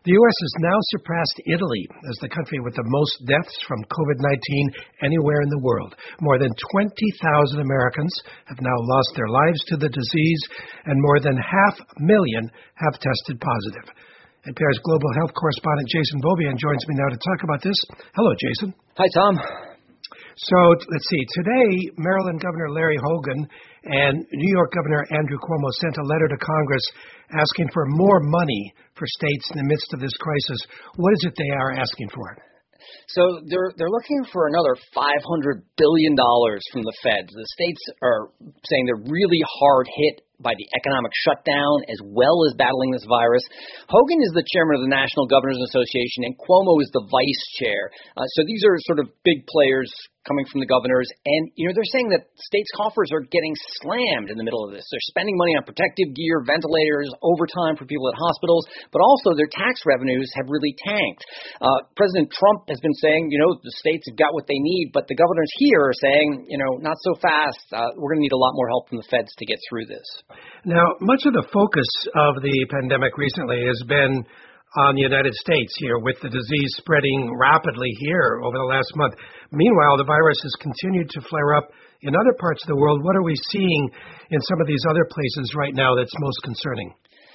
The U.S. has now surpassed Italy as the country with the most deaths from COVID-19 anywhere in the world. More than 20,000 Americans have now lost their lives to the disease, and more than 500,000 have tested positive. NPR's global health correspondent Jason Beaubien joins me now to talk about this. Hello, Jason. Hi, Tom. So, let's see. Today, Maryland Governor Larry Hogan and New York Governor Andrew Cuomo sent a letter to Congress asking for more money for states in the midst of this crisis. What is it they are asking for? So they're looking for another $500 billion from the feds. The states are saying they're really hard hit by the economic shutdown as well as battling this virus. Hogan is the chairman of the National Governors Association, and Cuomo is the vice chair. So these are sort of big players coming from the governors. And, they're saying that states' coffers are getting slammed in the middle of this. They're spending money on protective gear, ventilators, overtime for people at hospitals, but also their tax revenues have really tanked. President Trump has been saying, the states have got what they need, but the governors here are saying, not so fast. We're going to need a lot more help from the feds to get through this. Now, much of the focus of the pandemic recently has been on the United States here, with the disease spreading rapidly here over the last month. Meanwhile, the virus has continued to flare up in other parts of the world. What are we seeing in some of these other places right now that's most concerning?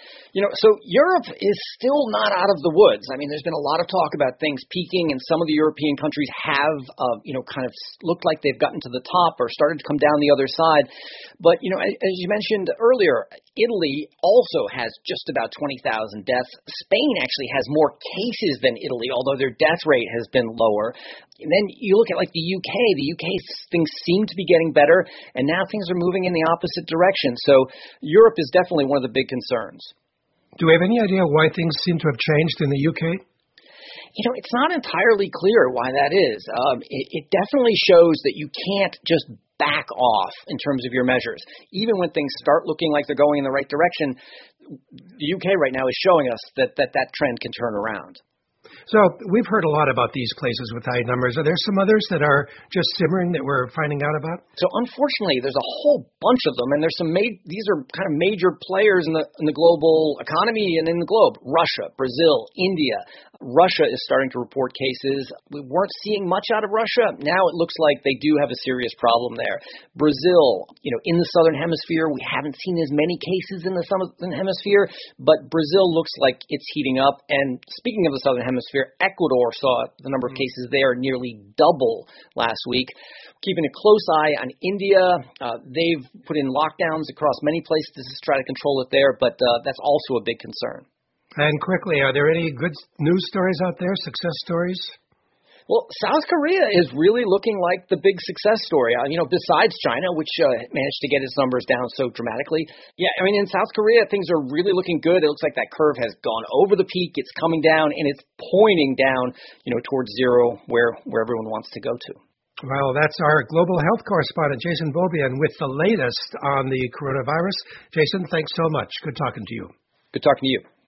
So Europe is still not out of the woods. I mean, there's been a lot of talk about things peaking, and some of the European countries have, kind of looked like they've gotten to the top or started to come down the other side. But, as you mentioned earlier, Italy also has just about 20,000 deaths. Spain actually has more cases than Italy, although their death rate has been lower. And then you look at the UK. The UK, things seem to be getting better, and now things are moving in the opposite direction. So Europe is definitely one of the big concerns. Do we have any idea why things seem to have changed in the UK? It's not entirely clear why that is. It definitely shows that you can't just back off in terms of your measures. Even when things start looking like they're going in the right direction, the UK right now is showing us that trend can turn around. So we've heard a lot about these places with high numbers. Are there some others that are just simmering that we're finding out about? So unfortunately, there's a whole bunch of them, and there's these are kind of major players in the global economy and in the globe. Russia, Brazil, India. Russia is starting to report cases. We weren't seeing much out of Russia. Now it looks like they do have a serious problem there. Brazil, in the southern hemisphere, we haven't seen as many cases in the southern hemisphere, but Brazil looks like it's heating up. And speaking of the southern hemisphere, Ecuador saw the number of cases there nearly double last week. Keeping a close eye on India. They've put in lockdowns across many places to try to control it there, but that's also a big concern. And quickly, are there any good news stories out there, success stories? Well, South Korea is really looking like the big success story, besides China, which managed to get its numbers down so dramatically. Yeah, in South Korea, things are really looking good. It looks like that curve has gone over the peak. It's coming down, and it's pointing down, towards zero, where everyone wants to go to. Well, that's our global health correspondent, Jason Beaubien, with the latest on the coronavirus. Jason, thanks so much. Good talking to you. Good talking to you.